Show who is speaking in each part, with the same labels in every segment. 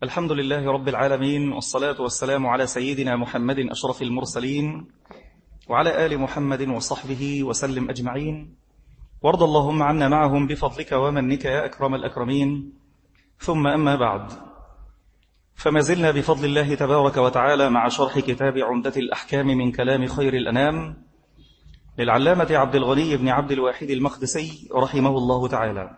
Speaker 1: الحمد لله رب العالمين، والصلاة والسلام على سيدنا محمد أشرف المرسلين وعلى آل محمد وصحبه وسلم أجمعين، وارض اللهم عنا معهم بفضلك ومنك يا أكرم الأكرمين. ثم أما بعد، فما زلنا بفضل الله تبارك وتعالى مع شرح كتاب عمدة الأحكام من كلام خير الأنام للعلامة عبد الغني بن عبد الواحد المقدسي رحمه الله تعالى.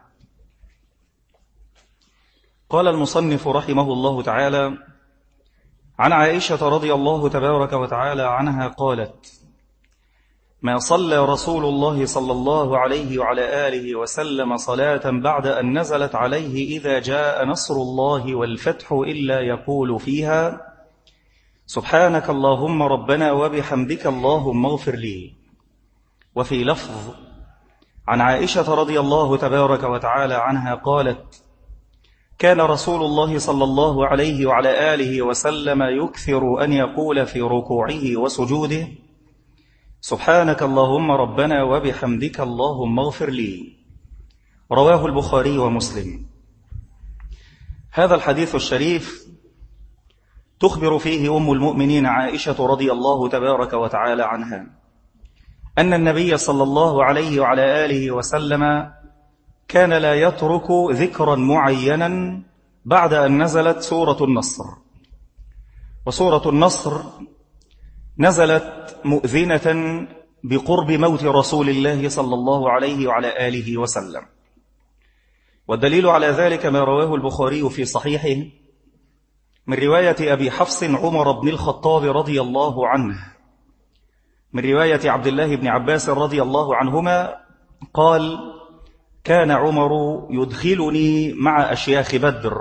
Speaker 1: قال المصنف رحمه الله تعالى: عن عائشة رضي الله تبارك وتعالى عنها قالت: ما صلى رسول الله صلى الله عليه وعلى آله وسلم صلاة بعد أن نزلت عليه إذا جاء نصر الله والفتح إلا يقول فيها: سبحانك اللهم ربنا وبحمدك اللهم اغفر لي. وفي لفظ عن عائشة رضي الله تبارك وتعالى عنها قالت: كان رسول الله صلى الله عليه وعلى آله وسلم يكثر أن يقول في ركوعه وسجوده: سبحانك اللهم ربنا وبحمدك اللهم اغفر لي. رواه البخاري ومسلم. هذا الحديث الشريف تخبر فيه أم المؤمنين عائشة رضي الله تبارك وتعالى عنها أن النبي صلى الله عليه وعلى آله وسلم كان لا يترك ذكرا معينا بعد أن نزلت سورة النصر. وسورة النصر نزلت مؤذنة بقرب موت رسول الله صلى الله عليه وعلى آله وسلم، والدليل على ذلك ما رواه البخاري في صحيحه من رواية أبي حفص عمر بن الخطاب رضي الله عنه من رواية عبد الله بن عباس رضي الله عنهما قال: كان عمر يدخلني مع أشياخ بدر،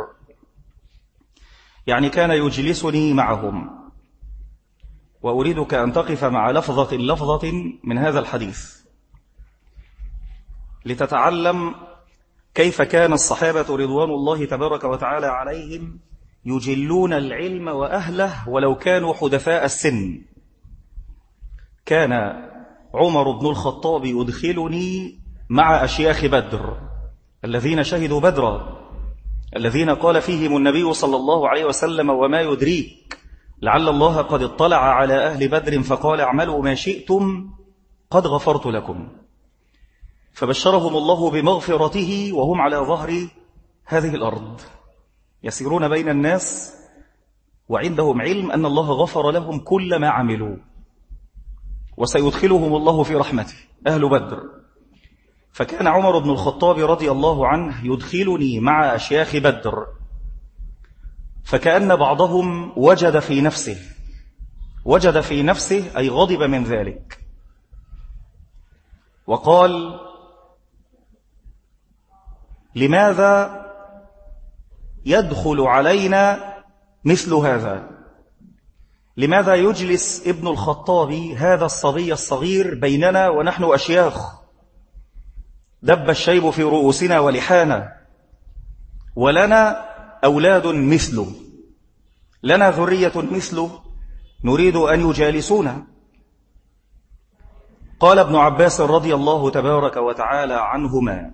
Speaker 1: يعني كان يجلسني معهم. وأريدك أن تقف مع لفظة من هذا الحديث لتتعلم كيف كان الصحابة رضوان الله تبارك وتعالى عليهم يجلون العلم وأهله ولو كانوا حدثاء السن. كان عمر بن الخطاب يدخلني مع أشياخ بدر الذين شهدوا بدرا، الذين قال فيهم النبي صلى الله عليه وسلم: وما يدريك لعل الله قد اطلع على أهل بدر فقال اعملوا ما شئتم قد غفرت لكم. فبشرهم الله بمغفرته وهم على ظهر هذه الأرض يسيرون بين الناس وعندهم علم أن الله غفر لهم كل ما عملوا، وسيدخلهم الله في رحمته أهل بدر. فكان عمر بن الخطاب رضي الله عنه يدخلني مع أشياخ بدر، فكأن بعضهم وجد في نفسه أي غضب من ذلك، وقال: لماذا يدخل علينا مثل هذا؟ لماذا يجلس ابن الخطاب هذا الصبي الصغير بيننا ونحن أشياخ؟ دب الشيب في رؤوسنا ولحانا، ولنا أولاد مثله، لنا ذرية مثله نريد أن يجالسونا. قال ابن عباس رضي الله تبارك وتعالى عنهما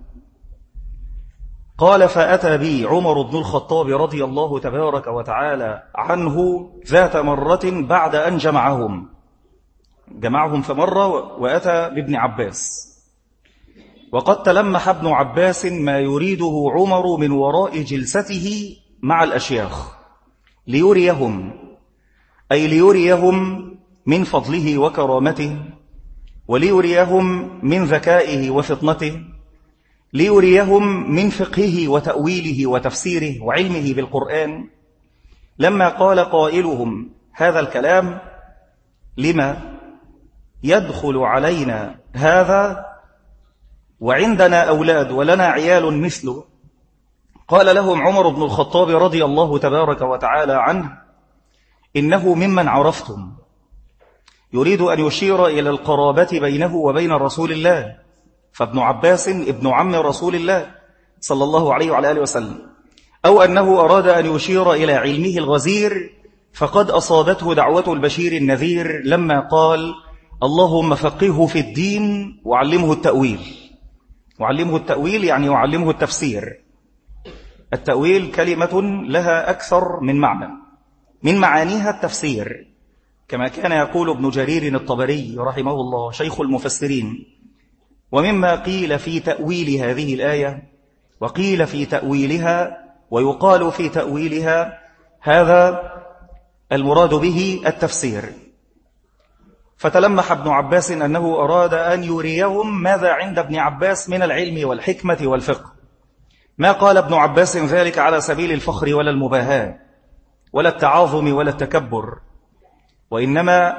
Speaker 1: قال: فأتى بي عمر بن الخطاب رضي الله تبارك وتعالى عنه ذات مرة بعد أن جمعهم في مرة، وأتى بابن عباس، وقد تلمح ابن عباس ما يريده عمر من وراء جلسته مع الأشياخ ليريهم من فضله وكرامته، وليريهم من ذكائه وفطنته، ليريهم من فقهه وتأويله وتفسيره وعلمه بالقرآن. لما قال قائلهم هذا الكلام: لما يدخل علينا هذا وعندنا أولاد ولنا عيال مثله؟ قال لهم عمر بن الخطاب رضي الله تبارك وتعالى عنه: إنه ممن عرفتم. يريد أن يشير إلى القرابة بينه وبين رسول الله، فابن عباس ابن عم رسول الله صلى الله عليه وعلى آله وسلم، أو أنه أراد أن يشير إلى علمه الغزير، فقد أصابته دعوة البشير النذير لما قال: اللهم فقهه في الدين وعلمه التأويل. وعلمه التأويل يعني وعلمه التفسير. التأويل كلمة لها أكثر من معنى، من معانيها التفسير، كما كان يقول ابن جرير الطبري رحمه الله شيخ المفسرين. ومما قيل في تأويل هذه الآية، وقيل في تأويلها، ويقال في تأويلها، هذا المراد به التفسير. فتلمح ابن عباس أنه أراد أن يريهم ماذا عند ابن عباس من العلم والحكمة والفقه. ما قال ابن عباس ذلك على سبيل الفخر ولا المباهاة ولا التعاظم ولا التكبر، وإنما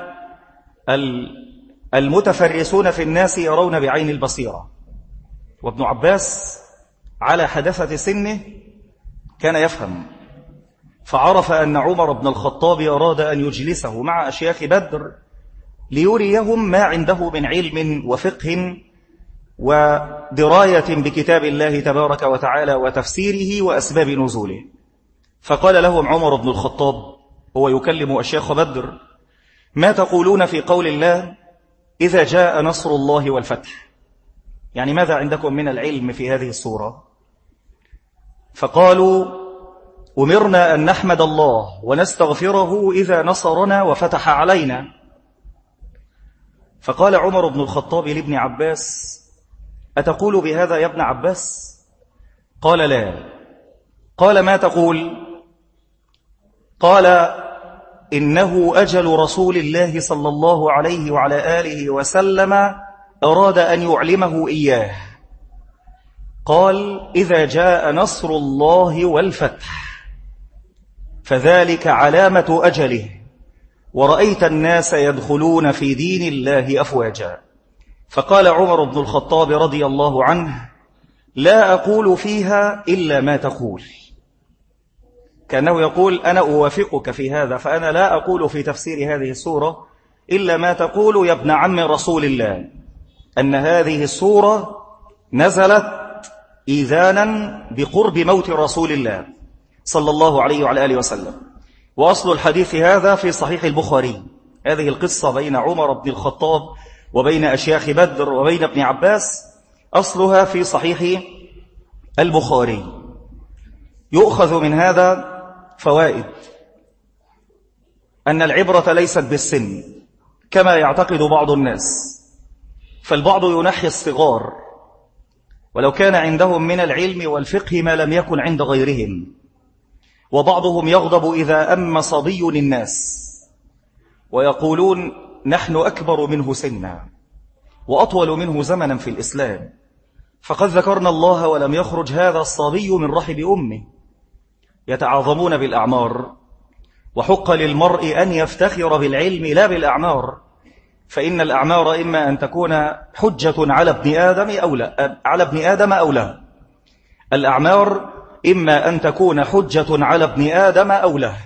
Speaker 1: المتفرسون في الناس يرون بعين البصيرة. وابن عباس على حدثة سنه كان يفهم، فعرف أن عمر بن الخطاب أراد أن يجلسه مع أشياخ بدر ليريهم ما عنده من علم وفقه ودراية بكتاب الله تبارك وتعالى وتفسيره وأسباب نزوله. فقال لهم عمر بن الخطاب هو يكلم أشياخ بدر: ما تقولون في قول الله إذا جاء نصر الله والفتح؟ يعني ماذا عندكم من العلم في هذه السورة؟ فقالوا: أمرنا أن نحمد الله ونستغفره إذا نصرنا وفتح علينا. فقال عمر بن الخطاب لابن عباس: أتقول بهذا يا ابن عباس؟ قال: لا. قال: ما تقول؟ قال: إنه أجل رسول الله صلى الله عليه وعلى آله وسلم أراد أن يعلمه إياه. قال: إذا جاء نصر الله والفتح فذلك علامة أجله، ورأيت الناس يدخلون في دين الله أفواجا. فقال عمر بن الخطاب رضي الله عنه: لا أقول فيها إلا ما تقول. كأنه يقول: أنا أوافقك في هذا، فأنا لا أقول في تفسير هذه السورة إلا ما تقول يا ابن عم رسول الله، أن هذه السورة نزلت إذانا بقرب موت رسول الله صلى الله عليه وعلى آله وسلم. وأصل الحديث هذا في صحيح البخاري، هذه القصة بين عمر بن الخطاب وبين أشياخ بدر وبين ابن عباس أصلها في صحيح البخاري. يؤخذ من هذا فوائد: أن العبرة ليست بالسن كما يعتقد بعض الناس، فالبعض ينحي الصغار ولو كان عندهم من العلم والفقه ما لم يكن عند غيرهم، وبعضهم يغضب إذا أم صبي الناس ويقولون: نحن أكبر منه سنا وأطول منه زمنا في الإسلام، فقد ذكرنا الله ولم يخرج هذا الصبي من رحم أمه. يتعاظمون بالأعمار، وحق للمرء أن يفتخر بالعلم لا بالأعمار، فإن الأعمار إما أن تكون حجة على ابن آدم أو لا. الأعمار إما أن تكون حجة على ابن آدم أو لا.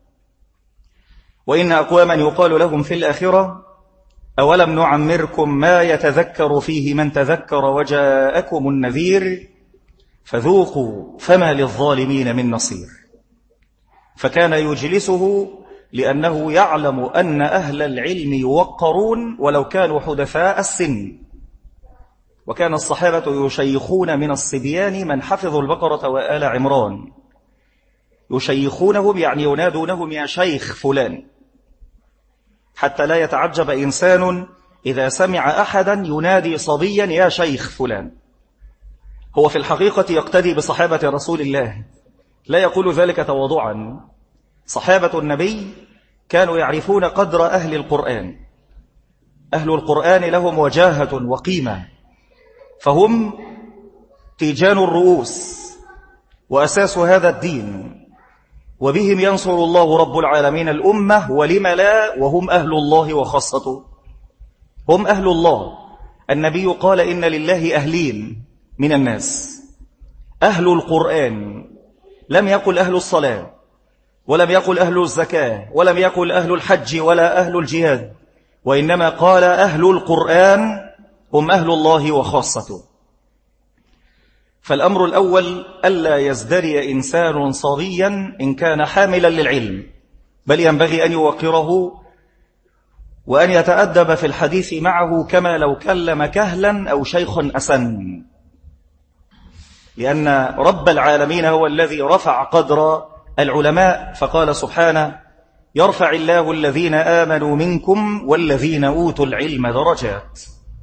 Speaker 1: وإن أقواما يقال لهم في الآخرة: أولم نعمركم ما يتذكر فيه من تذكر وجاءكم النذير فذوقوا فما للظالمين من نصير. فكان يجلسه لأنه يعلم أن أهل العلم يوقرون ولو كانوا حدثاء السن. وكان الصحابة يشيخون من الصبيان من حفظوا البقرة وآل عمران، يشيخونهم يعني ينادونهم يا شيخ فلان، حتى لا يتعجب إنسان إذا سمع أحدا ينادي صبيا يا شيخ فلان. هو في الحقيقة يقتدي بصحابة رسول الله، لا يقول ذلك تواضعا. صحابة النبي كانوا يعرفون قدر أهل القرآن، أهل القرآن لهم وجاهة وقيمة، فهم تيجان الرؤوس وأساس هذا الدين، وبهم ينصر الله رب العالمين الأمة، ولم لا، وهم أهل الله وخاصته. هم أهل الله. النبي قال: إن لله أهلين من الناس، أهل القرآن، لم يقل أهل الصلاة، ولم يقل أهل الزكاة، ولم يقل أهل الحج ولا أهل الجهاد، وإنما قال أهل القرآن هم أهل الله وخاصته. فالأمر الأول ألا يزدري إنسان صبيا إن كان حاملا للعلم، بل ينبغي أن يوقره وأن يتأدب في الحديث معه كما لو كلم كهلا أو شيخ أسن. لأن رب العالمين هو الذي رفع قدر العلماء، فقال سبحانه: يرفع الله الذين آمنوا منكم والذين أوتوا العلم درجات.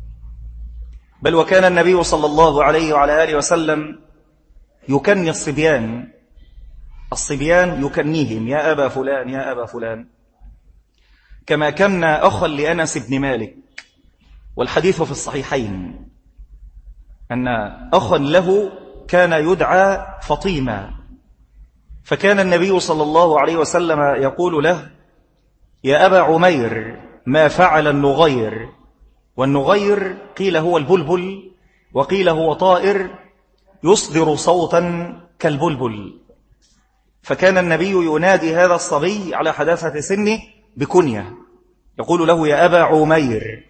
Speaker 1: بل وكان النبي صلى الله عليه وعلى آله وسلم يكني الصبيان يكنيهم: يا أبا فلان يا أبا فلان، كما كان أخا لأنس بن مالك. والحديث في الصحيحين أن أخا له كان يدعى فطيمة، فكان النبي صلى الله عليه وسلم يقول له: يا أبا عمير، ما فعل النغير؟ والنغير قيل هو البلبل، وقيل هو طائر يصدر صوتا كالبلبل. فكان النبي ينادي هذا الصبي على حداثة سنه بكنية، يقول له: يا أبا عمير.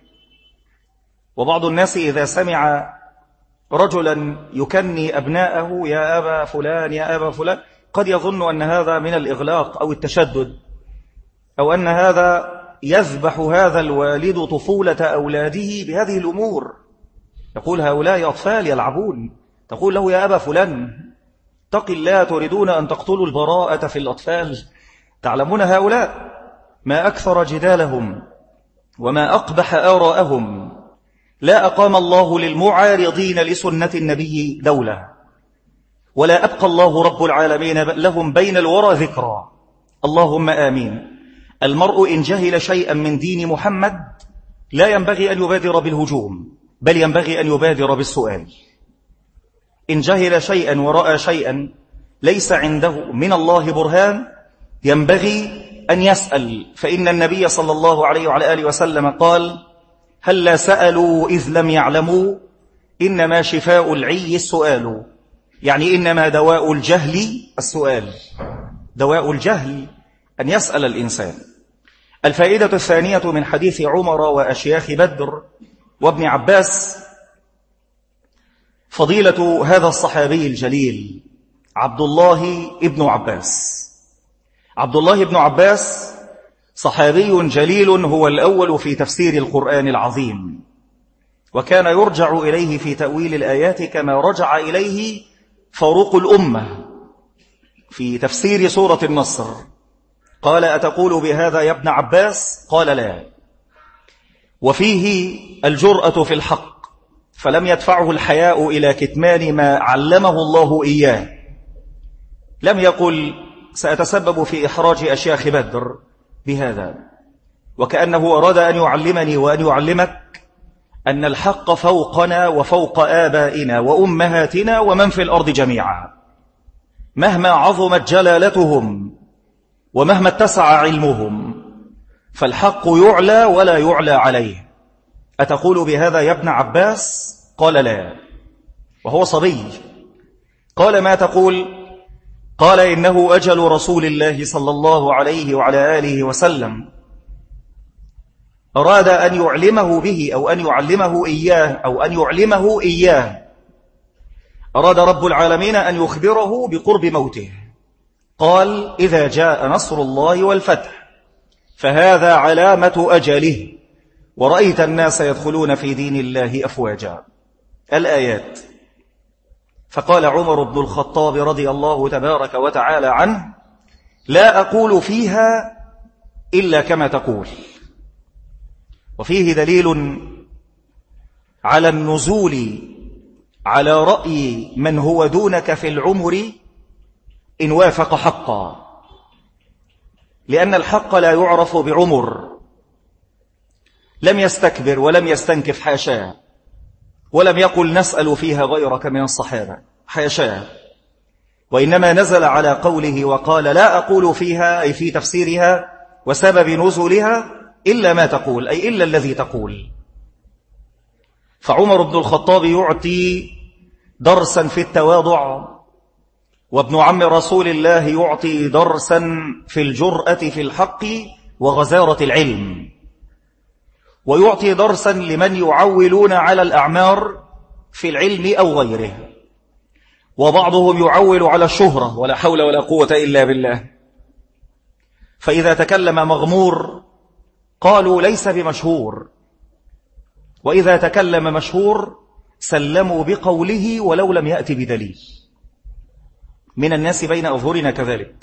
Speaker 1: وبعض الناس إذا سمع رجلا يكني أبناءه يا أبا فلان يا أبا فلان قد يظن أن هذا من الإغلاق أو التشدد، أو أن هذا يذبح هذا الوالد طفولة أولاده بهذه الأمور. يقول: هؤلاء أطفال يلعبون. تقول له: يا أبا فلان، اتق الله، تريدون أن تقتلوا البراءة في الأطفال؟ تعلمون هؤلاء ما أكثر جدالهم وما أقبح آراءهم. لا أقام الله للمعارضين لسنة النبي دولة، ولا أبقى الله رب العالمين لهم بين الورى ذكرى. اللهم آمين. المرء إن جهل شيئا من دين محمد لا ينبغي أن يبادر بالهجوم، بل ينبغي أن يبادر بالسؤال. إن جهل شيئا ورأى شيئا ليس عنده من الله برهان ينبغي أن يسأل، فإن النبي صلى الله عليه وعلى آله وسلم قال: هلا سألوا إذ لم يعلموا، إنما شفاء العي السؤال. يعني إنما دواء الجهل السؤال، دواء الجهل أن يسأل الإنسان. الفائدة الثانية من حديث عمر وأشياخ بدر وابن عباس فضيلة هذا الصحابي الجليل عبد الله ابن عباس. عبد الله ابن عباس صحابي جليل، هو الأول في تفسير القرآن العظيم، وكان يرجع إليه في تأويل الآيات كما رجع إليه فاروق الأمة في تفسير سورة النصر. قال: أتقول بهذا يا ابن عباس؟ قال: لا. وفيه الجرأة في الحق، فلم يدفعه الحياء إلى كتمان ما علمه الله إياه. لم يقل: سأتسبب في إحراج أشياخ بدر بهذا، وكأنه أراد أن يعلمني وأن يعلمك أن الحق فوقنا وفوق آبائنا وأمهاتنا ومن في الأرض جميعا، مهما عظمت جلالتهم ومهما اتسع علمهم، فالحق يعلى ولا يعلى عليه. أتقول بهذا يا ابن عباس؟ قال: لا. وهو صبي. قال: ما تقول؟ قال: إنه أجل رسول الله صلى الله عليه وعلى آله وسلم، أراد أن يعلمه به أو أن يعلمه إياه أو أن يعلمه إياه. أراد رب العالمين أن يخبره بقرب موته. قال: إذا جاء نصر الله والفتح فهذا علامة أجله، ورأيت الناس يدخلون في دين الله أفواجا. الآيات. فقال عمر بن الخطاب رضي الله تبارك وتعالى عنه: لا أقول فيها إلا كما تقول. وفيه دليل على النزول على رأي من هو دونك في العمر إن وافق حقا، لأن الحق لا يعرف بعمر. لم يستكبر ولم يستنكف، حاشاه، ولم يقل نسأل فيها غيرك من الصحابة، حاشاه، وإنما نزل على قوله وقال: لا أقول فيها، أي في تفسيرها وسبب نزولها، إلا ما تقول، أي إلا الذي تقول. فعمر بن الخطاب يعطي درسا في التواضع، وابن عم رسول الله يعطي درسا في الجرأة في الحق وغزارة العلم، ويعطي درسا لمن يعولون على الأعمار في العلم أو غيره، وبعضهم يعول على الشهرة، ولا حول ولا قوة إلا بالله. فإذا تكلم مغمور قالوا ليس بمشهور، وإذا تكلم مشهور سلموا بقوله ولو لم يأتي بدليل. من الناس بين أظهرنا كذلك.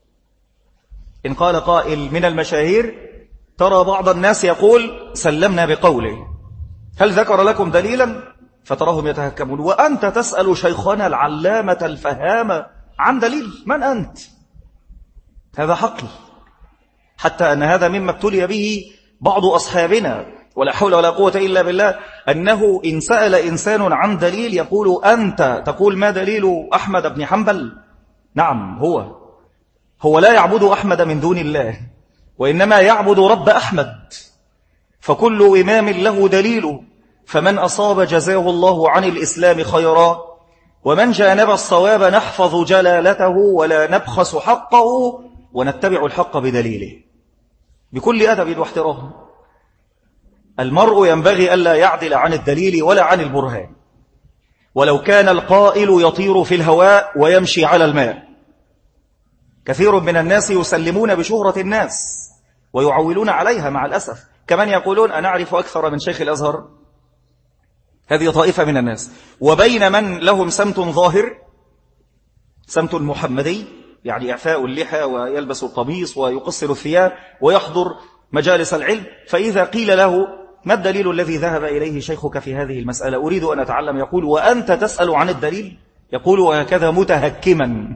Speaker 1: إن قال قائل من المشاهير ترى بعض الناس يقول سلمنا بقوله، هل ذكر لكم دليلا؟ فتراهم يتهكمون، وأنت تسأل شيخنا العلامة الفهامة عن دليل؟ من أنت؟ هذا حقل، حتى أن هذا مما ابتلي به بعض أصحابنا ولا حول ولا قوة إلا بالله، أنه إن سأل إنسان عن دليل يقول أنت تقول ما دليل أحمد بن حنبل؟ نعم، هو لا يعبد أحمد من دون الله، وإنما يعبد رب أحمد، فكل إمام له دليل، فمن أصاب جزاه الله عن الإسلام خيرا، ومن جانب الصواب نحفظ جلالته ولا نبخس حقه ونتبع الحق بدليله بكل أدب واحترام. المرء ينبغي ألا يعدل عن الدليل ولا عن البرهان، ولو كان القائل يطير في الهواء ويمشي على الماء. كثير من الناس يسلمون بشهرة الناس ويعولون عليها مع الأسف، كمن يقولون أنا أعرف أكثر من شيخ الأزهر. هذه طائفة من الناس. وبين من لهم سمت ظاهر، سمت محمدي، يعني إعفاء اللحى ويلبس القميص ويقصر الثياب ويحضر مجالس العلم، فإذا قيل له ما الدليل الذي ذهب إليه شيخك في هذه المسألة؟ أريد أن أتعلم. يقول وأنت تسأل عن الدليل؟ يقول وهكذا متهكما،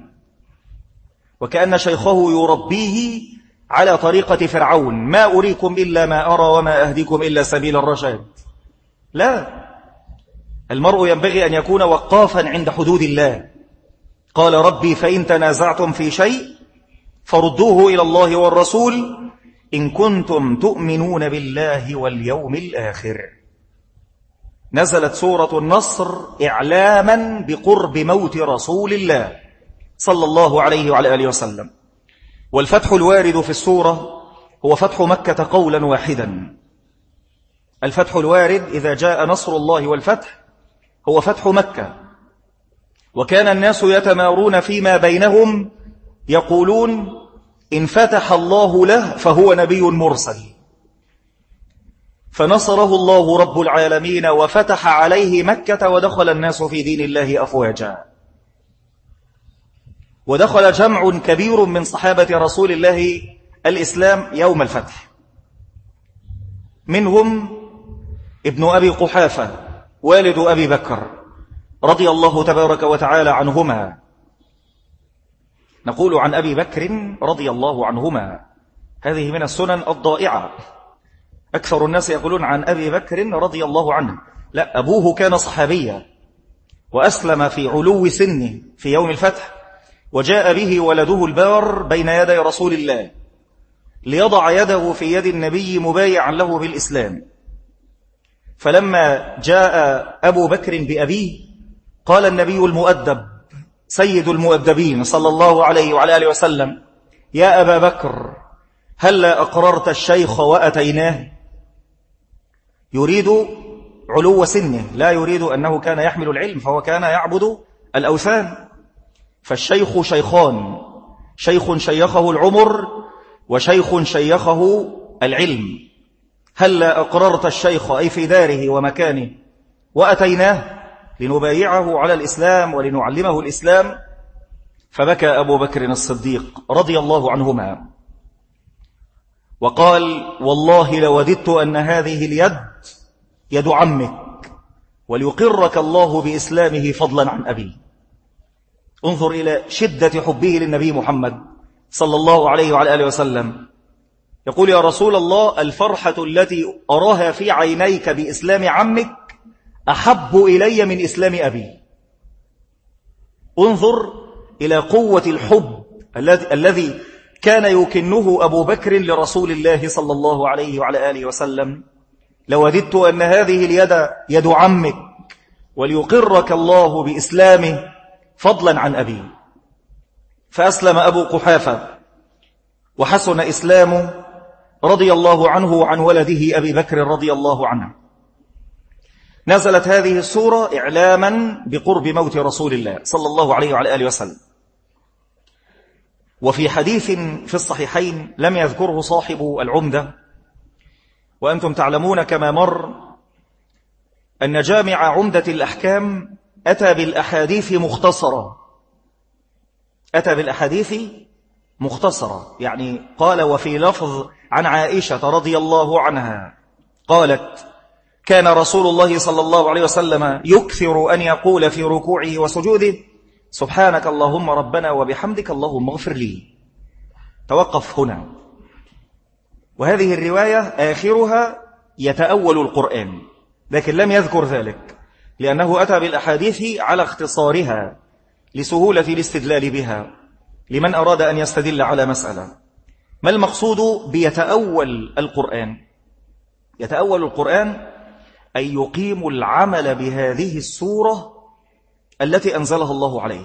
Speaker 1: وكأن شيخه يربيه على طريقة فرعون، ما أريكم إلا ما أرى وما أهديكم إلا سبيل الرشاد. لا، المرء ينبغي أن يكون وقافا عند حدود الله. قال ربي فإن تنازعتم في شيء فردوه إلى الله والرسول إن كنتم تؤمنون بالله واليوم الآخر. نزلت سورة النصر إعلاما بقرب موت رسول الله صلى الله عليه وعلى آله وسلم، والفتح الوارد في السورة هو فتح مكة قولا واحدا. الفتح الوارد إذا جاء نصر الله والفتح هو فتح مكة، وكان الناس يتمارون فيما بينهم يقولون إن فتح الله له فهو نبي مرسل، فنصره الله رب العالمين وفتح عليه مكة ودخل الناس في دين الله أفواجا. ودخل جمع كبير من صحابة رسول الله الإسلام يوم الفتح، منهم ابن أبي قحافة والد أبي بكر رضي الله تبارك وتعالى عنهما. نقول عن أبي بكر رضي الله عنهما، هذه من السنن الضائعة. أكثر الناس يقولون عن أبي بكر رضي الله عنه، لا، أبوه كان صحابيا وأسلم في علو سنه في يوم الفتح، وجاء به ولده البار بين يدي رسول الله ليضع يده في يد النبي مبايعا له بالإسلام. فلما جاء أبو بكر بأبيه قال النبي المؤدب سيد المؤدبين صلى الله عليه وعلى آله وسلم يا أبا بكر هلا أقررت الشيخ وأتيناه؟ يريد علو سنه، لا يريد أنه كان يحمل العلم، فهو كان يعبد الأوثان. فالشيخ شيخان، شيخ شيخه العمر وشيخ شيخه العلم. هلا أقررت الشيخ أي في داره ومكانه وأتيناه لنبايعه على الإسلام ولنعلمه الإسلام. فبكى أبو بكر الصديق رضي الله عنهما وقال والله لوددت أن هذه اليد يد عمك وليقرك الله بإسلامه فضلا عن أبي. انظر إلى شدة حبه للنبي محمد صلى الله عليه وعلى آله وسلم. يقول يا رسول الله الفرحة التي أراها في عينيك بإسلام عمك أحب إلي من إسلام أبي. انظر إلى قوة الحب الذي كان يكنه أبو بكر لرسول الله صلى الله عليه وعلى آله وسلم. لوددت أن هذه اليد يد عمك وليقرك الله بإسلامه فضلا عن أبي. فأسلم أبو قحافة وحسن إسلامه رضي الله عنه وعن ولده أبي بكر رضي الله عنه. نزلت هذه السورة إعلاما بقرب موت رسول الله صلى الله عليه وعلى آله وسلم. وفي حديث في الصحيحين لم يذكره صاحب العمدة، وأنتم تعلمون كما مر أن جامع عمدة الأحكام أتى بالأحاديث مختصرة، أتى بالأحاديث مختصرة، يعني قال وفي لفظ عن عائشة رضي الله عنها قالت: كان رسول الله صلى الله عليه وسلم يكثر أن يقول في ركوعه وسجوده: سبحانك اللهم ربنا وبحمدك اللهم اغفر لي. توقف هنا. وهذه الرواية آخرها يتأول القرآن، لكن لم يذكر ذلك لأنه أتى بالأحاديث على اختصارها لسهولة الاستدلال بها لمن أراد أن يستدل على مسألة. ما المقصود بيتأول القرآن؟ يتأول القرآن أن يقيم العمل بهذه السورة التي أنزلها الله عليه،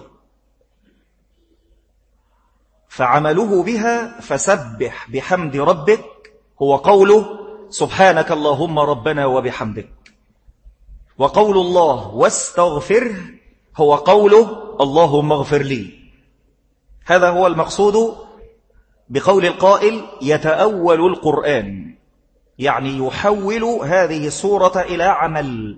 Speaker 1: فعمله بها فسبح بحمد ربك هو قوله سبحانك اللهم ربنا وبحمدك، وقول الله واستغفره هو قوله اللهم اغفر لي. هذا هو المقصود بقول القائل يتأول القرآن، يعني يحول هذه السورة إلى عمل.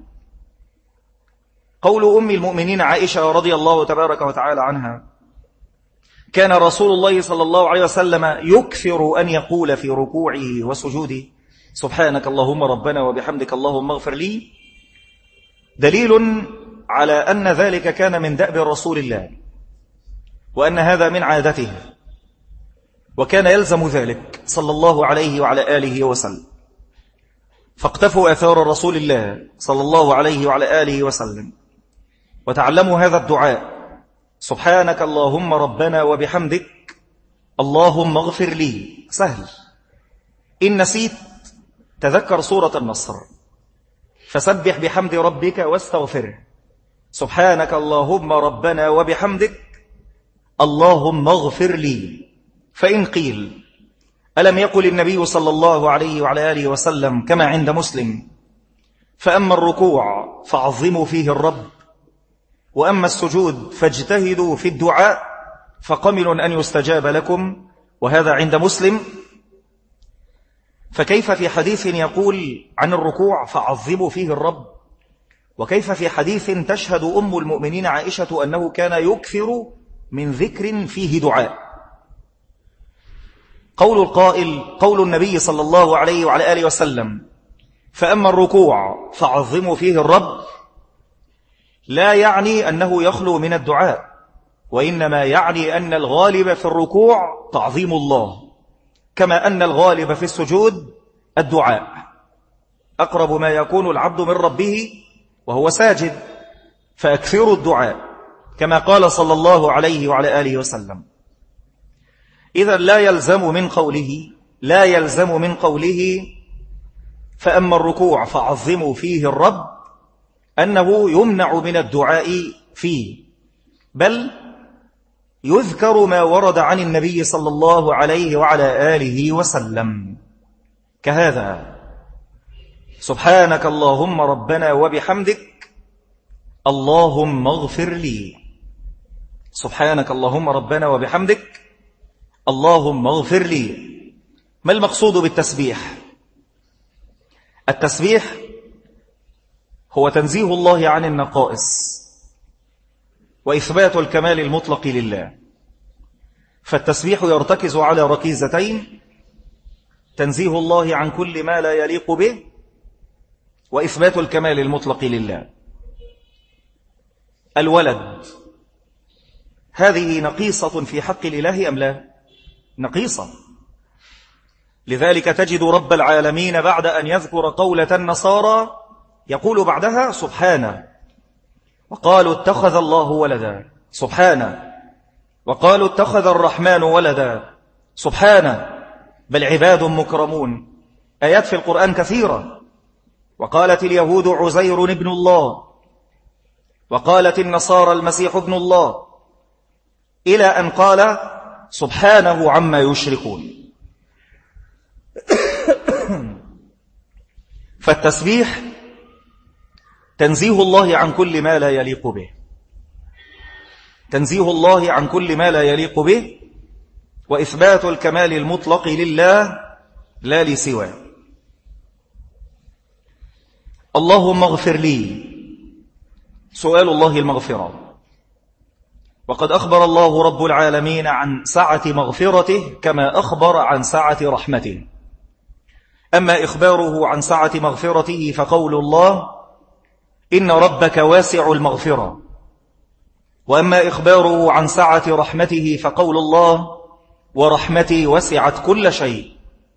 Speaker 1: قول أم المؤمنين عائشة رضي الله تبارك وتعالى عنها: كان رسول الله صلى الله عليه وسلم يكثر أن يقول في ركوعه وسجوده سبحانك اللهم ربنا وبحمدك اللهم اغفر لي، دليل على أن ذلك كان من دأب رسول الله، وأن هذا من عادته، وكان يلزم ذلك صلى الله عليه وعلى آله وسلم. فاقتفوا آثار رسول الله صلى الله عليه وعلى آله وسلم وتعلموا هذا الدعاء: سبحانك اللهم ربنا وبحمدك اللهم اغفر لي. سهل. إن نسيت تذكر سورة النصر، فسبح بحمد ربك واستغفره، سبحانك اللهم ربنا وبحمدك اللهم اغفر لي. فإن قيل ألم يقل النبي صلى الله عليه وعلى آله وسلم كما عند مسلم: فأما الركوع فعظموا فيه الرب، وأما السجود فاجتهدوا في الدعاء فقمن أن يستجاب لكم، وهذا عند مسلم، فكيف في حديث يقول عن الركوع فعظموا فيه الرب، وكيف في حديث تشهد أم المؤمنين عائشة أنه كان يكثر من ذكر فيه دعاء؟ قول القائل قول النبي صلى الله عليه وعلى آله وسلم: فأما الركوع فعظموا فيه الرب، لا يعني أنه يخلو من الدعاء، وإنما يعني أن الغالب في الركوع تعظيم الله، كما أن الغالب في السجود الدعاء. أقرب ما يكون العبد من ربه وهو ساجد، فأكثروا الدعاء كما قال صلى الله عليه وعلى آله وسلم. إذا لا يلزم من قوله فأما الركوع فعظموا فيه الرب أنه يمنع من الدعاء فيه، بل يذكر ما ورد عن النبي صلى الله عليه وعلى آله وسلم، كهذا: سبحانك اللهم ربنا وبحمدك اللهم اغفر لي. سبحانك اللهم ربنا وبحمدك اللهم اغفر لي. ما المقصود بالتسبيح؟ التسبيح هو تنزيه الله عن النقائص وإثبات الكمال المطلق لله. فالتسبيح يرتكز على ركيزتين: تنزيه الله عن كل ما لا يليق به، وإثبات الكمال المطلق لله. الولد هذه نقيصة في حق الإله أم لا؟ نقيصة. لذلك تجد رب العالمين بعد أن يذكر قولة النصارى يقول بعدها سبحانه، وقالوا اتخذ الله ولدا سبحانه، وقالوا اتخذ الرحمن ولدا سبحانه، بل عباد مكرمون. آيات في القرآن كثيرة. وقالت اليهود عزير ابن الله، وقالت النصارى المسيح ابن الله، إلى أن قال سبحانه عما يشركون. فالتسبيح تنزيه الله عن كل ما لا يليق به، تنزيه الله عن كل ما لا يليق به، وإثبات الكمال المطلق لله لا لسواه. اللهم اغفر لي، سؤال الله المغفرة. وقد أخبر الله رب العالمين عن سعة مغفرته كما أخبر عن سعة رحمته. أما إخباره عن سعة مغفرته فقول الله إن ربك واسع المغفرة، وأما إخباره عن سعة رحمته فقول الله ورحمتي وسعت كل شيء.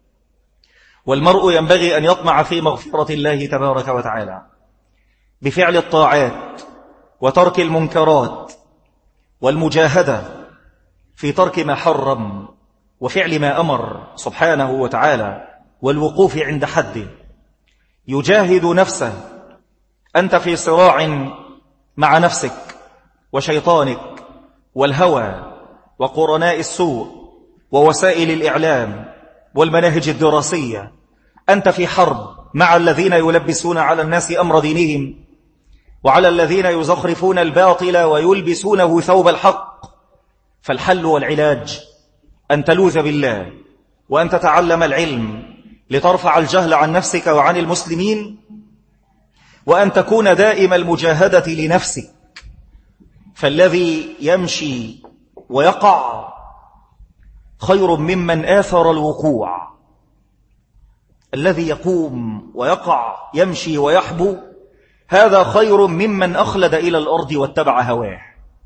Speaker 1: والمرء ينبغي أن يطمع في مغفرة الله تبارك وتعالى بفعل الطاعات وترك المنكرات والمجاهدة في ترك ما حرم وفعل ما أمر سبحانه وتعالى والوقوف عند حده. يجاهد نفسه. أنت في صراع مع نفسك وشيطانك والهوى وقرناء السوء ووسائل الإعلام والمناهج الدراسية. أنت في حرب مع الذين يلبسون على الناس أمر دينهم وعلى الذين يزخرفون الباطل ويلبسونه ثوب الحق. فالحل والعلاج أن تلوذ بالله وأن تتعلم العلم لترفع الجهل عن نفسك وعن المسلمين، وأن تكون دائم المجاهدة لنفسك. فالذي يمشي ويقع خير ممن آثر الوقوع. الذي يقوم ويقع يمشي ويحبو هذا خير ممن أخلد إلى الأرض واتبع هواه.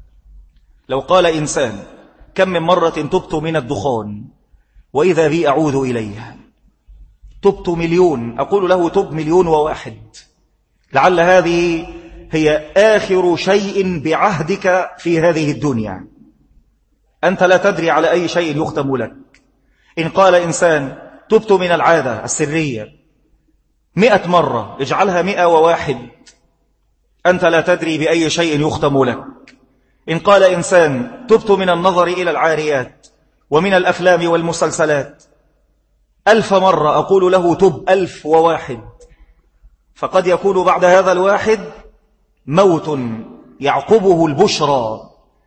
Speaker 1: لو قال إنسان كم من مرة تبت من الدخان وإذا بي أعود إليه، تبت 1,000,000، أقول له تب 1,000,001، لعل هذه هي آخر شيء بعهدك في هذه الدنيا. أنت لا تدري على أي شيء يختم لك. إن قال إنسان تبت من العادة السرية 100 مرة، اجعلها 101، أنت لا تدري بأي شيء يختم لك. إن قال إنسان تبت من النظر إلى العاريات ومن الأفلام والمسلسلات 1000 مرة، أقول له تب 1001. فقد يكون بعد هذا الواحد موت يعقبه البشرى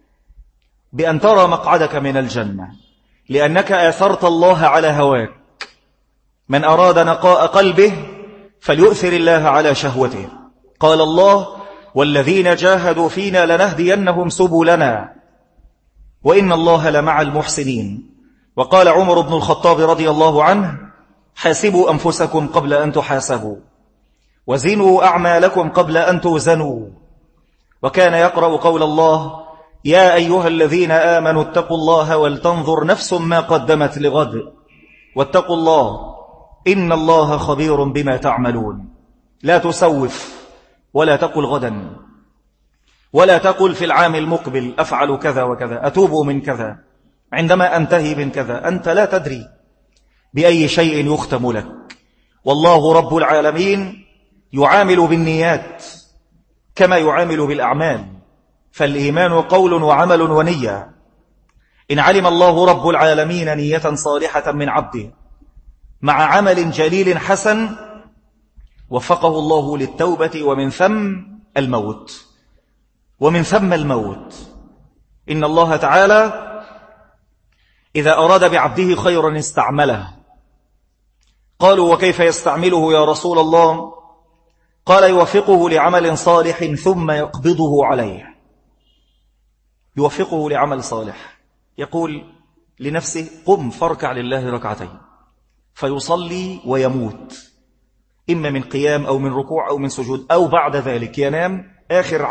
Speaker 1: بأن ترى مقعدك من الجنة، لأنك آثرت الله على هواك. من أراد نقاء قلبه فليؤثر الله على شهوته. قال الله والذين جاهدوا فينا لنهدينهم سبلنا وإن الله لمع المحسنين. وقال عمر بن الخطاب رضي الله عنه حاسبوا أنفسكم قبل أن تحاسبوا وزنوا أعمالكم قبل أن توزنوا. وكان يقرأ قول الله يا أيها الذين آمنوا اتقوا الله ولتنظر نفس ما قدمت لغد واتقوا الله إن الله خبير بما تعملون. لا تسوف ولا تقل غدا ولا تقل في العام المقبل أفعل كذا وكذا، أتوب من كذا، عندما أنتهي من كذا. أنت لا تدري بأي شيء يختم لك. والله رب العالمين يعامل بالنيات كما يعامل بالأعمال، فالإيمان قول وعمل ونية. إن علم الله رب العالمين نية صالحة من عبده مع عمل جليل حسن وفقه الله للتوبة ومن ثم الموت. ومن ثم الموت. إن الله تعالى إذا أراد بعبده خيرا استعمله. قالوا وكيف يستعمله يا رسول الله؟ قال يوفقه لعمل صالح ثم يقبضه عليه. يوفقه لعمل صالح، يقول لنفسه قم فاركع لله ركعتين، فيصلي ويموت إما من قيام أو من ركوع أو من سجود، أو بعد ذلك ينام. آخر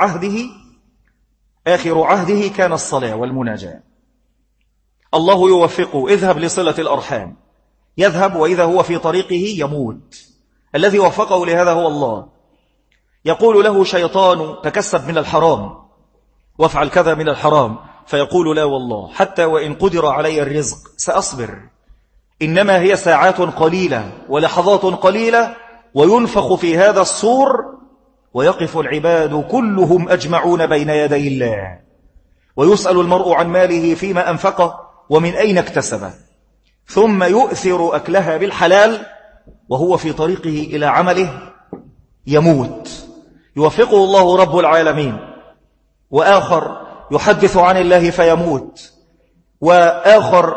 Speaker 1: عهده كان الصلاة والمناجاة. الله يوفقه اذهب لصلة الأرحام، يذهب وإذا هو في طريقه يموت. الذي وفقه لهذا هو الله. يقول له شيطان تكسب من الحرام وافعل كذا من الحرام، فيقول لا والله حتى وإن قدر علي الرزق سأصبر، إنما هي ساعات قليلة ولحظات قليلة وينفخ في هذا الصور ويقف العباد كلهم أجمعون بين يدي الله، ويسأل المرء عن ماله فيما أنفقه ومن أين اكتسبه، ثم يؤثر أكلها بالحلال وهو في طريقه إلى عمله يموت. يوفقه الله رب العالمين. وآخر يحدث عن الله فيموت، وآخر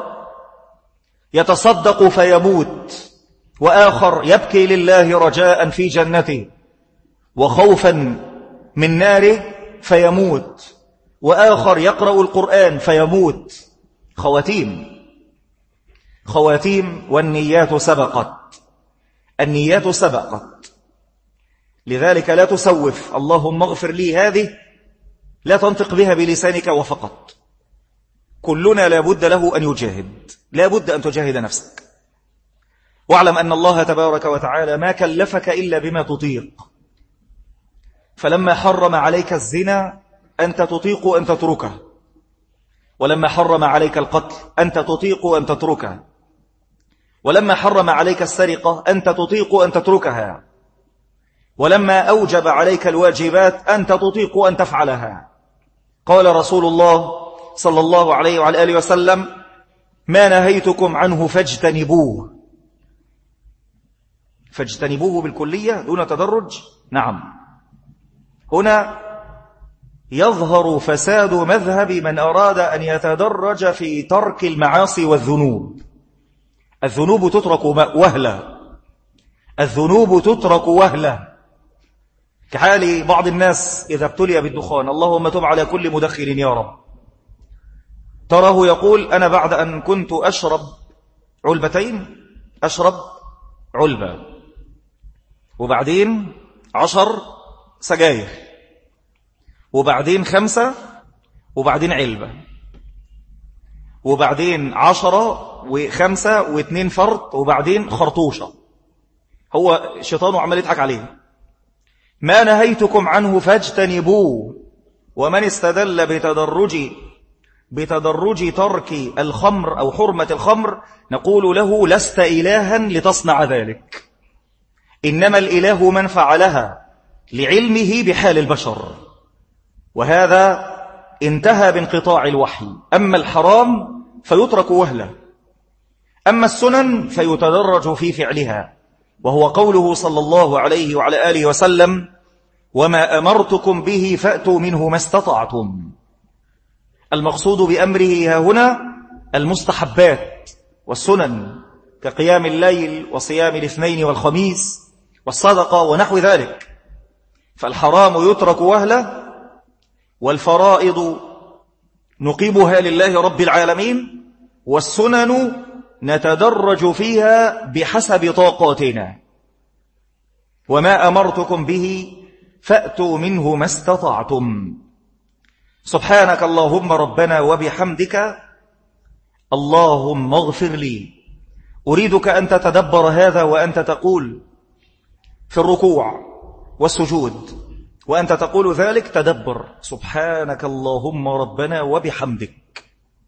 Speaker 1: يتصدق فيموت، وآخر يبكي لله رجاء في جنته، وخوفا من ناره فيموت، وآخر يقرأ القرآن فيموت. خواتيم والنيات سبقت، النيات سبقت. لذلك لا تسوف اللهم اغفر لي هذه، لا تنطق بها بلسانك وفقط. كلنا لابد له أن يجاهد، لابد أن تجاهد نفسك. واعلم أن الله تبارك وتعالى ما كلفك إلا بما تطيق. فلما حرم عليك الزنا أنت تطيق أن تتركه، ولما حرم عليك القتل أنت تطيق أن تتركه، ولما حرم عليك السرقة أنت تطيق أن تتركها، ولما أوجب عليك الواجبات أنت تطيق أن تفعلها. قال رسول الله صلى الله عليه وعلى آله وسلم: ما نهيتكم عنه فاجتنبوه. فاجتنبوه بالكلية دون تدرج. نعم، هنا يظهر فساد مذهب من أراد أن يتدرج في ترك المعاصي والذنوب. الذنوب تترك وهلة، الذنوب تترك وهلة، كحال بعض الناس إذا ابتلي بالدخان: اللهم تب على كل مدخن يا رب. تراه يقول: أنا بعد أن كنت أشرب علبتين أشرب علبة، وبعدين 10 سجاير، وبعدين 5، وبعدين علبة، وبعدين 10 و5 و2 فرط، وبعدين خرطوشة. هو الشيطان عمال يضحك عليه. ما نهيتكم عنه فاجتنبوه. ومن استدل بتدرج ترك الخمر أو حرمة الخمر نقول له: لست إلها لتصنع ذلك، إنما الإله من فعلها لعلمه بحال البشر، وهذا انتهى بانقطاع الوحي. أما الحرام فيترك وهلة، أما السنن فيتدرج في فعلها، وهو قوله صلى الله عليه وعلى آله وسلم: وما أمرتكم به فأتوا منه ما استطعتم. المقصود بأمره هنا المستحبات والسنن، كقيام الليل وصيام الاثنين والخميس والصدقة ونحو ذلك. فالحرام يترك وهلة، والفرائض نقيمها لله رب العالمين، والسنن نتدرج فيها بحسب طاقاتنا. وما أمرتكم به فأتوا منه ما استطعتم. سبحانك اللهم ربنا وبحمدك اللهم اغفر لي. أريدك أن تتدبر هذا وأنت تقول في الركوع والسجود، وأنت تقول ذلك تدبر: سبحانك اللهم ربنا وبحمدك.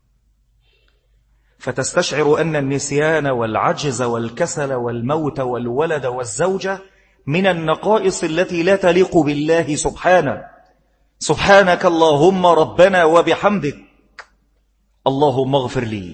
Speaker 1: فتستشعر أن النسيان والعجز والكسل والموت والولد والزوجة من النقائص التي لا تليق بالله سبحانه. سبحانك اللهم ربنا وبحمدك اللهم اغفر لي.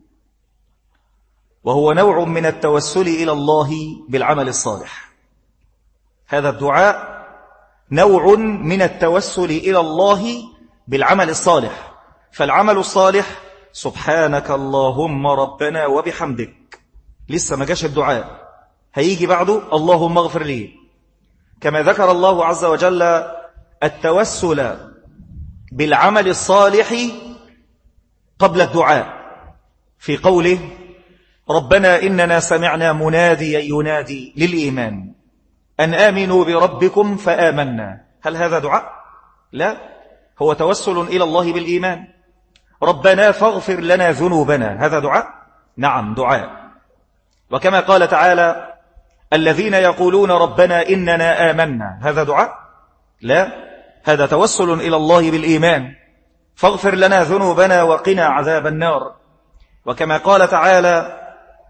Speaker 1: وهو نوع من التوسل إلى الله بالعمل الصالح. هذا الدعاء نوع من التوسل إلى الله بالعمل الصالح. فالعمل الصالح سبحانك اللهم ربنا وبحمدك، لسه ما جاش الدعاء، هيجي بعده اللهم اغفر لي. كما ذكر الله عز وجل التوسل بالعمل الصالح قبل الدعاء في قوله: ربنا إننا سمعنا مناديا ينادي للإيمان أن آمنوا بربكم فآمنا. هل هذا دعاء؟ لا، هو توسل إلى الله بالإيمان. ربنا فاغفر لنا ذنوبنا، هذا دعاء؟ نعم دعاء. وكما قال تعالى: الذين يقولون ربنا إننا آمنا، هذا دعاء؟ لا، هذا توسل إلى الله بالإيمان. فاغفر لنا ذنوبنا وقنا عذاب النار. وكما قال تعالى: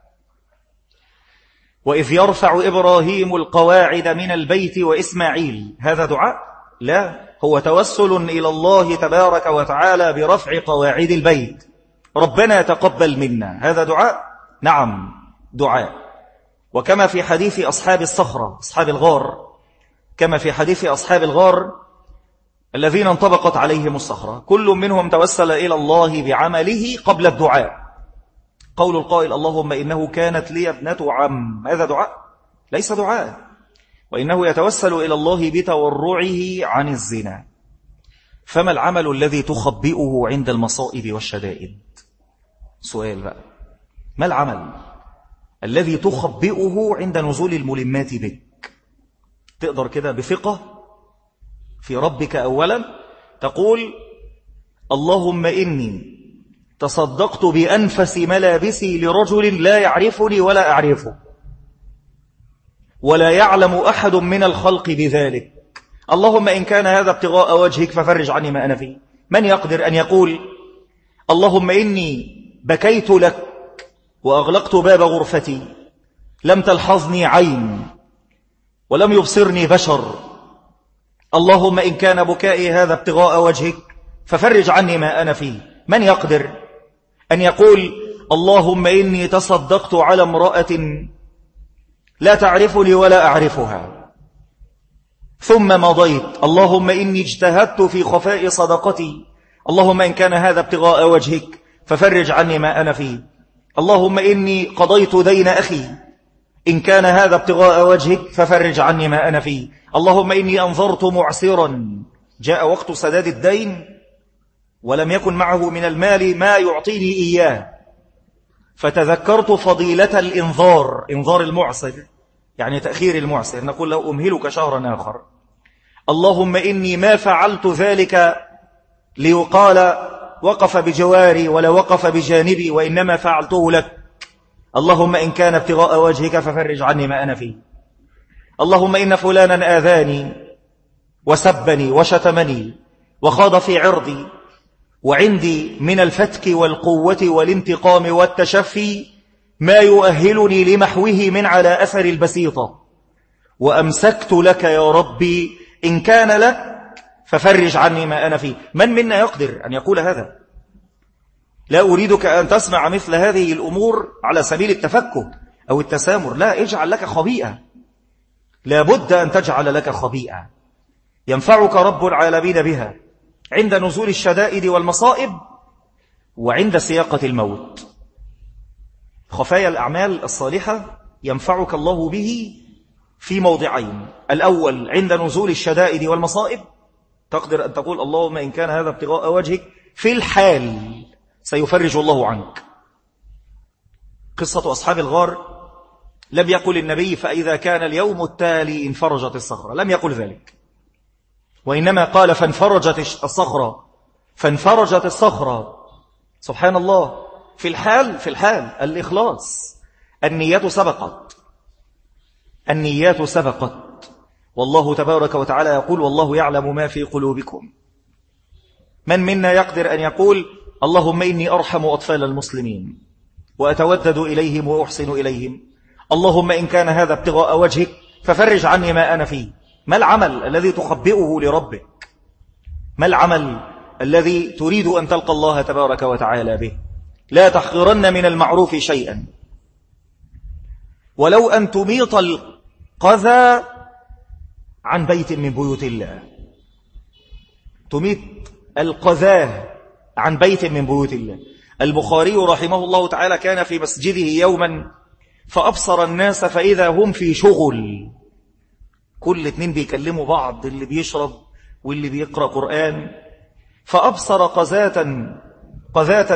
Speaker 1: وإذ يرفع إبراهيم القواعد من البيت وإسماعيل، هذا دعاء؟ لا، هو توسل إلى الله تبارك وتعالى برفع قواعد البيت. ربنا تقبل منا، هذا دعاء؟ نعم دعاء. وكما في حديث أصحاب الصخرة أصحاب الغار، كما في حديث أصحاب الغار الذين انطبقت عليهم الصخرة، كل منهم توسل إلى الله بعمله قبل الدعاء. قول القائل: اللهم إنه كانت لي ابنة عم، هذا دعاء؟ ليس دعاء. وإنه يتوسل إلى الله بتورعه عن الزنا. فما العمل الذي تخبئه عند المصائب والشدائد؟ سؤال بقى، ما العمل الذي تخبئه عند نزول الملمات بك؟ تقدر كده بثقة في ربك أولا تقول: اللهم إني تصدقت بأنفس ملابسي لرجل لا يعرفني ولا أعرفه ولا يعلم أحد من الخلق بذلك، اللهم إن كان هذا ابتغاء وجهك ففرج عني ما أنا فيه. من يقدر أن يقول: اللهم إني بكيت لك وأغلقت باب غرفتي، لم تلحظني عين ولم يبصرني بشر، اللهم إن كان بكائي هذا ابتغاء وجهك ففرج عني ما أنا فيه؟ من يقدر أن يقول: اللهم إني تصدقت على امرأة لا تعرفني ولا أعرفها ثم مضيت، اللهم إني اجتهدت في خفاء صدقتي، اللهم إن كان هذا ابتغاء وجهك ففرج عني ما أنا فيه، اللهم إني قضيت دين أخي، إن كان هذا ابتغاء وجهك ففرج عني ما أنا فيه، اللهم إني أنظرت معسرا، جاء وقت سداد الدين ولم يكن معه من المال ما يعطيني إياه، فتذكرت فضيلة الإنظار، إنظار المعسر يعني تأخير المعسر، نقول له أمهلك شهرا آخر، اللهم إني ما فعلت ذلك ليقال وقف بجواري ولا وقف بجانبي، وإنما فعلته لك، اللهم إن كان ابتغاء وجهك ففرج عني ما أنا فيه، اللهم إن فلانا آذاني وسبني وشتمني وخاض في عرضي، وعندي من الفتك والقوة والانتقام والتشفي ما يؤهلني لمحوه من على أثر البسيطة، وأمسكت لك يا ربي، إن كان لك ففرج عني ما أنا فيه. من منا يقدر أن يقول هذا؟ لا أريدك أن تسمع مثل هذه الأمور على سبيل التفكه أو التسامر، لا، اجعل لك خبيئة، لا بد أن تجعل لك خبيئة ينفعك رب العالمين بها عند نزول الشدائد والمصائب وعند سياقة الموت. خفايا الأعمال الصالحة ينفعك الله به في موضعين: الأول عند نزول الشدائد والمصائب، تقدر أن تقول اللهم إن كان هذا ابتغاء وجهك، في الحال سيفرج الله عنك. قصة أصحاب الغار لم يقل النبي فإذا كان اليوم التالي انفرجت الصخرة، لم يقل ذلك، وإنما قال فانفرجت الصخرة. سبحان الله، في الحال الإخلاص، النيات سبقت، والله تبارك وتعالى يقول والله يعلم ما في قلوبكم. من منا يقدر أن يقول اللهم إني أرحم أطفال المسلمين وأتودد إليهم وأحسن إليهم، اللهم إن كان هذا ابتغاء وجهك ففرج عني ما أنا فيه؟ ما العمل الذي تخبئه لربك؟ ما العمل الذي تريد أن تلقى الله تبارك وتعالى به؟ لا تحقرن من المعروف شيئا، ولو أن تميط القذى عن بيت من بيوت الله، تميط القذاه عن بيت من بيوت الله. البخاري رحمه الله تعالى كان في مسجده يوما فأبصر الناس فإذا هم في شغل، كل اتنين بيكلموا بعض، اللي بيشرب واللي بيقرأ قرآن، فأبصر قذاة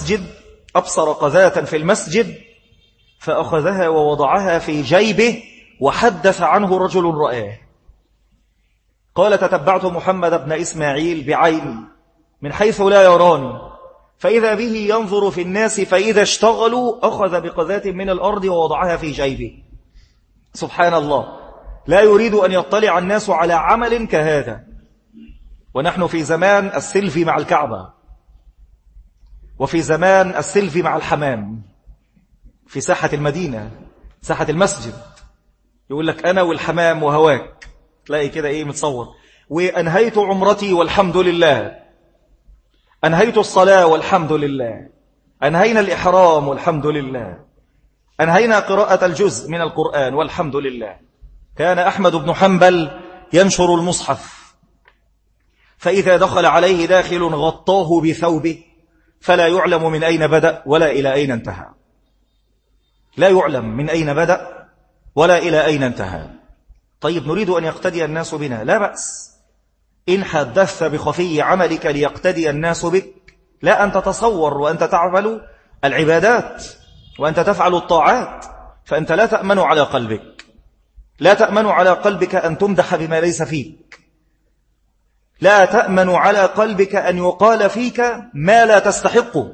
Speaker 1: في المسجد فأخذها ووضعها في جيبه وحدث عنه رجل رآه، قال تتبعت محمد بن إسماعيل بعيني من حيث لا يراني، فإذا به ينظر في الناس، فإذا اشتغلوا أخذ بقذاة من الأرض ووضعها في جيبه. سبحان الله، لا يريد أن يطلع الناس على عمل كهذا. ونحن في زمان السيلفي مع الكعبة، وفي زمان السيلفي مع الحمام في ساحة المدينة، ساحة المسجد، يقول لك أنا والحمام وهواك، تلاقي كده متصور، وأنهيت عمرتي والحمد لله، أنهيت الصلاة والحمد لله، أنهينا الإحرام والحمد لله، أنهينا قراءة الجزء من القرآن والحمد لله. كان أحمد بن حنبل ينشر المصحف، فإذا دخل عليه داخل غطاه بثوبه فلا يعلم من أين بدأ ولا إلى أين انتهى، لا يعلم من أين بدأ ولا إلى أين انتهى. طيب نريد أن يقتدي الناس بنا، لا بأس إن حدثت بخفي عملك ليقتدي الناس بك، لا أن تتصور وأنت تعمل العبادات وأنت تفعل الطاعات، فأنت لا تأمن على قلبك، لا تأمن على قلبك أن تمدح بما ليس فيك، لا تأمن على قلبك أن يقال فيك ما لا تستحقه،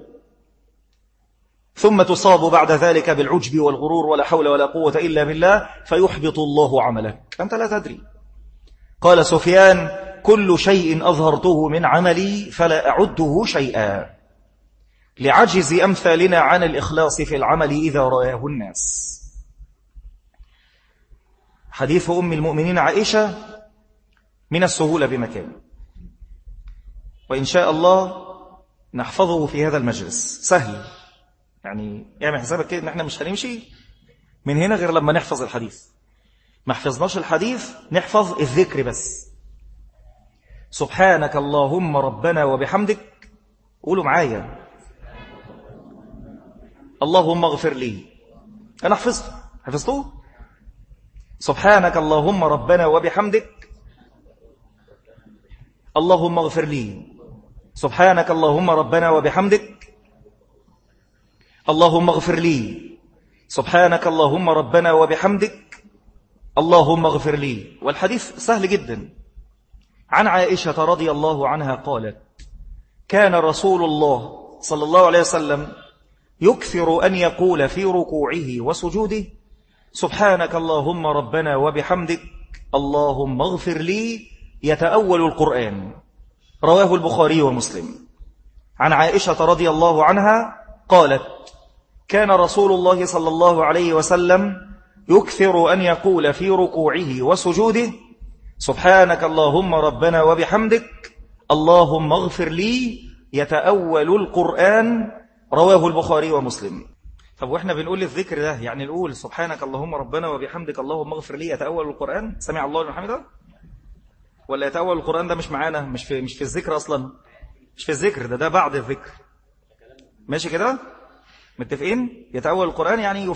Speaker 1: ثم تصاب بعد ذلك بالعجب والغرور ولا حول ولا قوة إلا بالله فيحبط الله عملك، أنت لا تدري. قال سفيان: كل شيء أظهرته من عملي فلا أعده شيئا، لعجز أمثالنا عن الإخلاص في العمل إذا رآه الناس. حديث أم المؤمنين عائشة من السهولة بمكان، وإن شاء الله نحفظه في هذا المجلس، سهل يعني اعمل حسابك كده ان احنا مش هنمشي من هنا غير لما نحفظ الحديث. ما حفظناش الحديث نحفظ الذكر بس. سبحانك اللهم ربنا وبحمدك، قولوا معايا اللهم اغفر لي. انا حفظته سبحانك اللهم ربنا وبحمدك اللهم اغفر لي. سبحانك اللهم ربنا وبحمدك اللهم اغفر لي. سبحانك اللهم ربنا وبحمدك اللهم اغفر لي. والحديث سهل جدا. عن عائشة رضي الله عنها قالت: كان رسول الله صلى الله عليه وسلم يكثر أن يقول في ركوعه وسجوده: سبحانك اللهم ربنا وبحمدك اللهم اغفر لي، يتأول القرآن. رواه البخاري ومسلم. عن عائشة رضي الله عنها قالت: كان رسول الله صلى الله عليه وسلم يكثر أن يقول في ركوعه وسجوده: سبحانك اللهم ربنا وبحمدك اللهم اغفر لي، يتأول القرآن. رواه البخاري ومسلم. طب وإحنا بنقول الذكر ده يعني نقول سبحانك اللهم ربنا وبحمدك اللهم اغفر لي يتأول القرآن، سمع الله لمن حمده، ولا يتأول القرآن ده مش معانا، مش في الذكر أصلا، مش في الذكر ده بعد الذكر. ماشي كده متفقين؟ يتأول القرآن يعني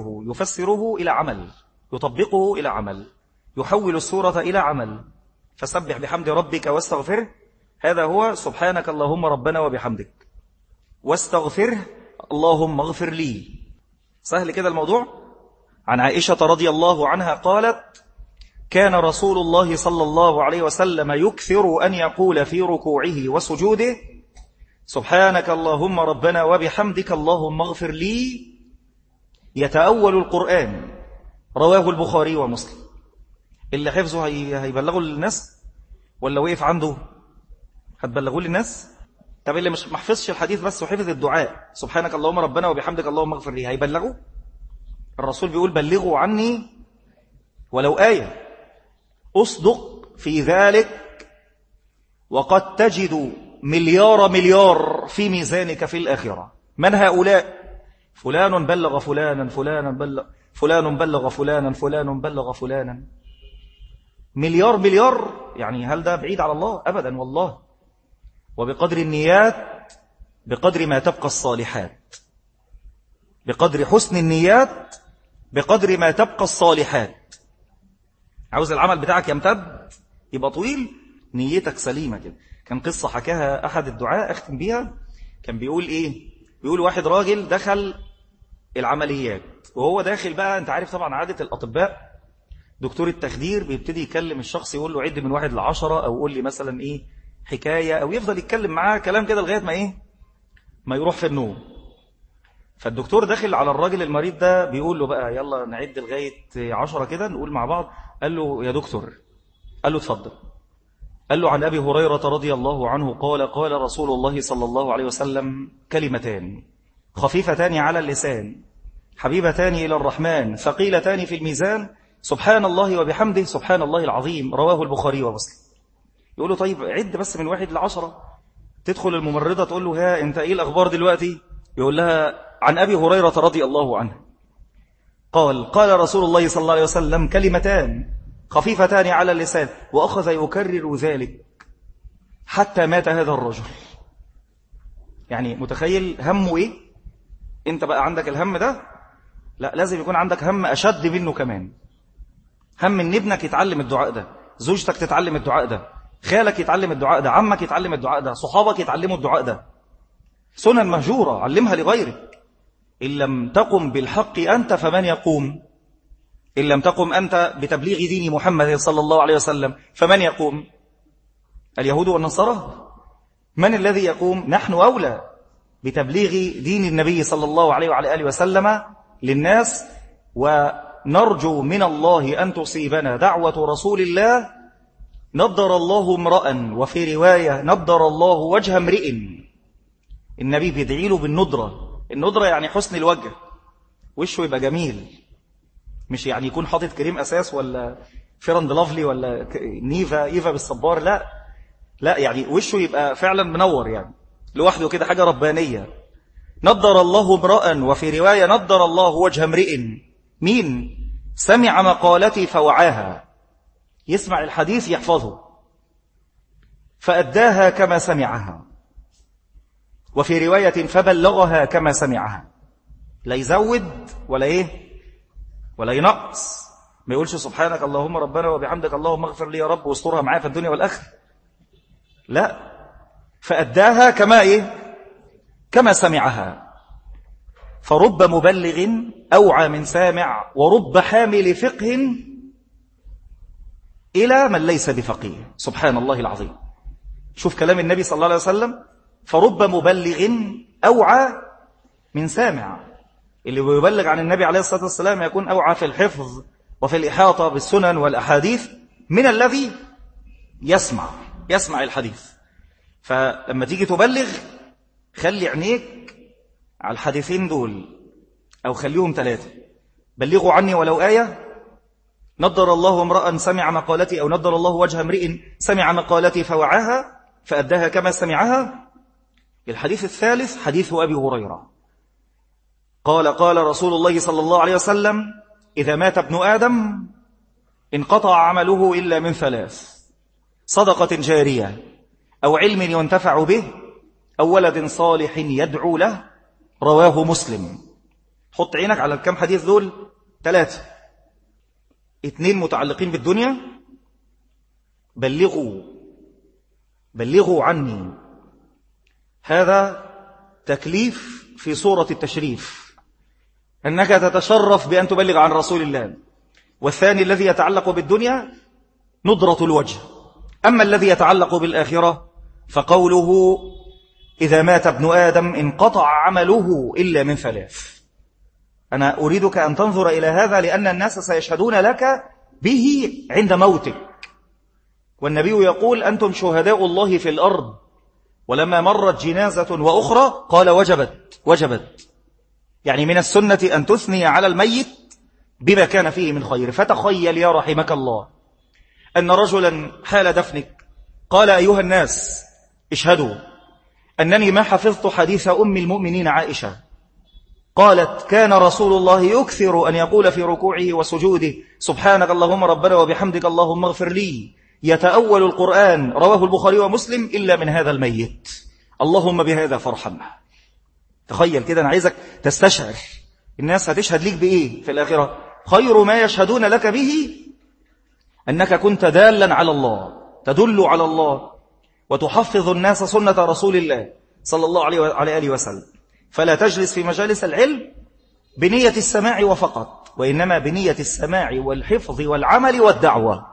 Speaker 1: يفسره إلى عمل، يطبقه إلى عمل، يحول السورة إلى عمل. فسبح بحمد ربك واستغفره، هذا هو سبحانك اللهم ربنا وبحمدك، واستغفره اللهم اغفر لي. سهل كده الموضوع. عن عائشة رضي الله عنها قالت: كان رسول الله صلى الله عليه وسلم يكثر أن يقول في ركوعه وسجوده: سبحانك اللهم ربنا وبحمدك اللهم اغفر لي، يتأول القرآن. رواه البخاري ومسلم. اللي حفظه هيبلغوا للناس ولا وقف عنده؟ هتبلغوا للناس؟ طب اللي مش محفظش الحديث بس وحفظ الدعاء سبحانك اللهم ربنا وبحمدك اللهم اغفر لي، هيبلغوا؟ الرسول بيقول: بلغوا عني ولو آية. أصدق في ذلك وقد تجد مليار في ميزانك في الآخرة. من هؤلاء؟ فلان بلغ فلانا، فلان بلغ فلانا، فلان بلغ فلانا. مليار يعني هل ده بعيد على الله؟ أبدا والله. وبقدر النيات بقدر ما تبقى الصالحات، بقدر حسن النيات بقدر ما تبقى الصالحات. عاوز العمل بتاعك يمتد يبقى طويل، نيتك سليمة كده. كان قصة حكاها أحد الدعاء أختم بيها. كان بيقول إيه؟ بيقول واحد راجل دخل العمليات، وهو داخل بقى أنت عارف طبعا عادة الأطباء، دكتور التخدير بيبتدي يكلم الشخص يقول له عد من 1 ل10، أو قول لي مثلا إيه حكاية، أو يفضل يتكلم معاه كلام كده لغاية ما إيه ما يروح في النوم. فالدكتور داخل على الراجل المريض ده بيقول له بقى يلا نعد لغاية 10 كده نقول مع بعض. قال له يا دكتور، قال له اتفضل. قال له عن أبي هريرة رضي الله عنه قال: قال رسول الله صلى الله عليه وسلم: كلمتان خفيفتان على اللسان حبيبتان إلى الرحمن ثقيلتان في الميزان، سبحان الله وبحمده سبحان الله العظيم. رواه البخاري ومسلم. يقول له طيب عد بس من 1 ل10. تدخل الممرضة تقول له ها انت ايه الأخبار دلوقتي؟ يقول لها عن أبي هريرة رضي الله عنه قال: قال رسول الله صلى الله عليه وسلم: كلمتان خفيفتان على اللسان. وأخذ يكرر ذلك حتى مات هذا الرجل. يعني متخيل همه ايه؟ انت بقى عندك الهم ده، لا لازم يكون عندك هم أشد منه كمان. هم ان ابنك يتعلم الدعاء ده، زوجتك تتعلم الدعاء ده، خالك يتعلم الدعاء ده، عمك يتعلم الدعاء ده، صحابك يتعلموا الدعاء ده. سنن مهجورة علمها لغيرك. إن لم تقم بالحق أنت فمن يقوم؟ إن لم تقم أنت بتبليغ دين محمد صلى الله عليه وسلم فمن يقوم؟ اليهود والنصارى. من الذي يقوم؟ نحن أولى بتبليغ دين النبي صلى الله عليه وعلى آله وسلم للناس، ونرجو من الله أن تصيبنا دعوة رسول الله نضر الله امرأ، وفي رواية نضر الله وجه امرئ. النبي بيدعي له بالندرة. الندرة يعني حسن الوجه، وشه يبقى جميل، مش يعني يكون حاطط كريم أساس ولا فيرند لافلي ولا إيفا بالصبار، لا يعني وشه يبقى فعلا منور يعني لوحده كده، حاجة ربانية. نضر الله امرأ، وفي رواية نضر الله وجه امرئ. مين؟ سمع مقالتي فوعاها، يسمع الحديث يحفظه فأداها كما سمعها، وفي رواية فبلغها كما سمعها. لا يزود ولا ينقص. ما يقولش سبحانك اللهم ربنا وبحمدك اللهم اغفر لي يا رب واسترها معايا في الدنيا والآخرة. لا، فأداها كما سمعها. فرب مبلغ أوعى من سامع، ورب حامل فقه إلى من ليس بفقيه. سبحان الله العظيم. شوف كلام النبي صلى الله عليه وسلم، فرب مبلغ أوعى من سامع. اللي بيبلغ عن النبي عليه الصلاة والسلام يكون أوعى في الحفظ وفي الإحاطة بالسنن والأحاديث من الذي يسمع الحديث. فلما تيجي تبلغ خلي عينيك على الحديثين دول، أو خليهم 3. بلغوا عني ولو آية، نضر الله امرأ سمع مقالتي، أو نضر الله وجه امرئ سمع مقالتي فوعاها فأداها كما سمعها. الحديث الثالث حديث أبي هريرة قال رسول الله صلى الله عليه وسلم: إذا مات ابن آدم انقطع عمله إلا من 3: صدقة جارية، أو علم ينتفع به، أو ولد صالح يدعو له. رواه مسلم. حط عينك على الكم حديث دول، 3: 2 متعلقين بالدنيا. بلغوا عني. هذا تكليف في صورة التشريف، أنك تتشرف بأن تبلغ عن رسول الله. والثاني الذي يتعلق بالدنيا ندرة الوجه. أما الذي يتعلق بالآخرة فقوله: إذا مات ابن آدم انقطع عمله إلا من 3. أنا أريدك أن تنظر إلى هذا، لأن الناس سيشهدون لك به عند موتك. والنبي يقول: أنتم شهداء الله في الأرض. ولما مرت جنازة وأخرى قال: وجبت. يعني من السنة أن تثني على الميت بما كان فيه من خير. فتخيل يا رحمك الله أن رجلا حال دفنك قال: أيها الناس اشهدوا أنني ما حفظت حديث أم المؤمنين عائشة. قالت: كان رسول الله يكثر أن يقول في ركوعه وسجوده: سبحانك اللهم ربنا وبحمدك اللهم اغفر لي. يتأول القرآن. رواه البخاري ومسلم. إلا من هذا الميت، اللهم بهذا فارحمه. تخيل كده، أنا عايزك تستشعر الناس هتشهد ليك بإيه في الآخرة. خير ما يشهدون لك به أنك كنت دالا على الله، تدل على الله، وتحفظ الناس سنة رسول الله صلى الله عليه وعلى آله وسلم. فلا تجلس في مجالس العلم بنية السماع وفقط، وإنما بنية السماع والحفظ والعمل والدعوة.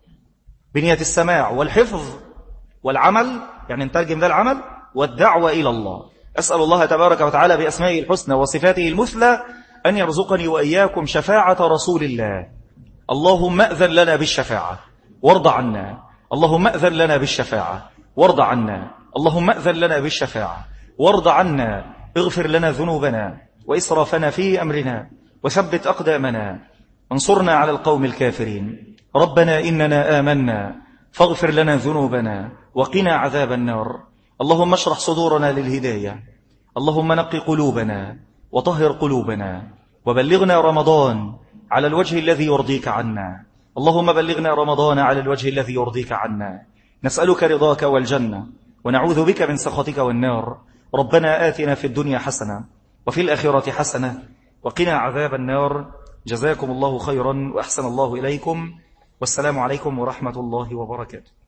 Speaker 1: بنية السماع والحفظ والعمل، يعني نترجم ذا العمل، والدعوة إلى الله. أسأل الله تبارك وتعالى بأسمائه الحسنى وصفاته المثلى أن يرزقني وإياكم شفاعة رسول الله. اللهم أذن لنا بالشفاعة وارض عنا. اللهم أذن لنا بالشفاعة وارض عنا. اللهم أذن لنا بالشفاعة وارض عنا. اغفر لنا ذنوبنا وإسرافنا في أمرنا، وثبت أقدامنا، انصرنا على القوم الكافرين. ربنا إننا آمنا فاغفر لنا ذنوبنا وقنا عذاب النار. اللهم اشرح صدورنا للهداية. اللهم نقي قلوبنا وطهر قلوبنا، وبلغنا رمضان على الوجه الذي يرضيك عنا. اللهم بلغنا رمضان على الوجه الذي يرضيك عنا. نسألك رضاك والجنة، ونعوذ بك من سخطك والنار. ربنا آتنا في الدنيا حسنة وفي الآخرة حسنة وقنا عذاب النار. جزاكم الله خيرا وأحسن الله إليكم، والسلام عليكم ورحمة الله وبركاته.